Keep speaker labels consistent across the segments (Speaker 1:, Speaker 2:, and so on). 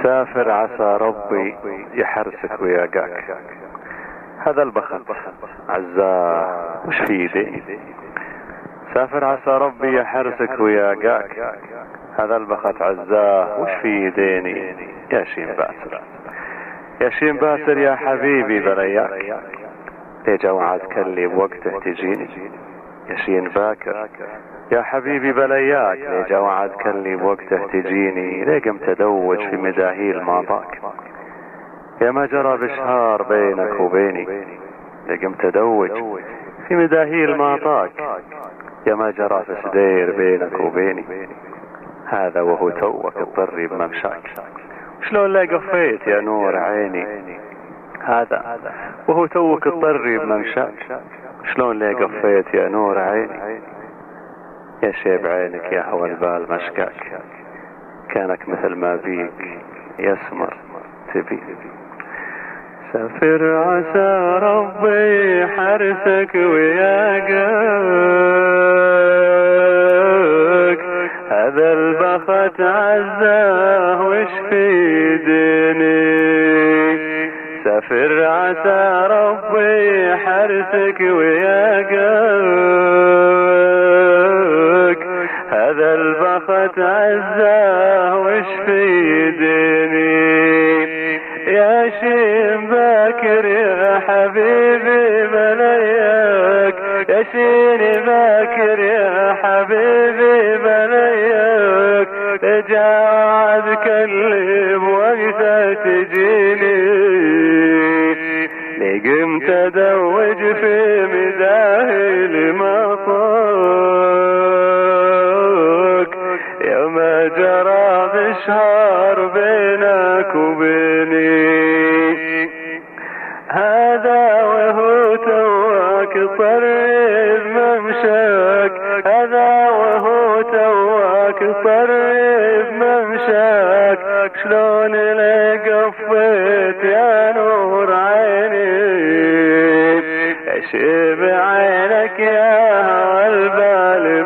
Speaker 1: سافر عسى ربي يحرسك وياقاك. هذا البخت عزاه وش في يدي. سافر عسى ربي يحرسك وياقاك. هذا البخت عزاه وش في يديني. يا شين باسر يا شين باسر يا حبيبي بلياك. ليجا وعد كلي بوقته تجيني. يا شين باكر يا حبيبي بلياك. ليجا وعد كلي بوقته تجيني. ليقم تدوج في مداهيل ماضاك. يا ما جرى بشهار بينك وبيني. ليقم تدوج في مداهيل ماضاك. يا ما جرى في سدير بينك وبيني. هذا وهو توك تضري بممشاك. شلون لا قفيت يا نور عيني. هذا وهو توك تضري بممشاك. شلون لا قفيت يا نور عيني. يا شيب عينك يا هوى البال مشكاك. كانك مثل ما بيك يسمر تبي. سافر عسى ربي حرسك وياقاك. هذا البخت عزاه وش في ديني. سافر عسى ربي حرسك وياقاك. هذا البخت عزاه وش في ديني. يا شين باكر يا حبيبي بلياك. يا شين باكر يا حبيبي بلياك. تجاعد كلم وقتها تجيني. لقمت ادوج في مداهل مطاك. يا ما جرى بشهار بينك وبيني. هذا وهو تواك طريب ممشاك. هذا وهو تواك طريب ممشاك. شلون اللي قفيت يا نور عيني. اشيب عينك يا هوى البال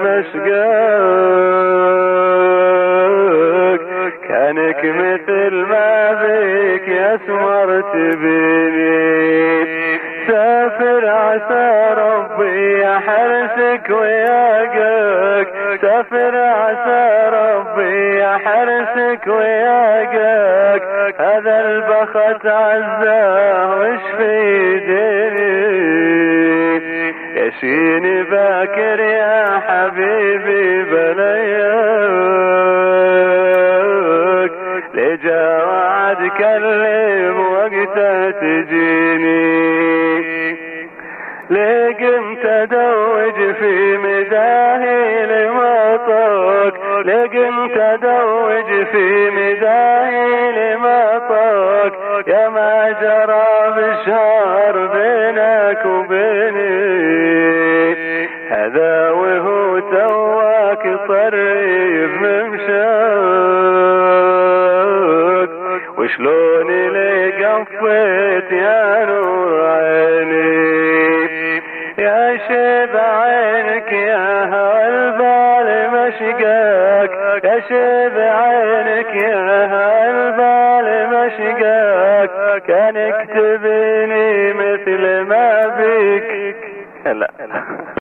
Speaker 1: مشقاك. كانك مثل ما بيك يسمر تبيني. سافر عسى ربي يحرسك وياقاك. سافر عسى ربي يحرسك وياقاك. هذا البخت عزاه وش في ديني. يا شين باكر يا حبيبي بلياك. لجا وعد كلم وقتها تجيني. لقمت ادوج في مداهيل مطاك. لقمت ادوج في مداهيل مطاك. يا ما جرى بشهار بينك وبيني. هذا وهو تواك طريب ممشاك. وشلون اللي قفيت يا نور عيني. يا شيب عينك يا هوى البال مشقاك. يا شيب عينك يا هوى البال مشقاك. كانك تبيني مثل ما بيك. لا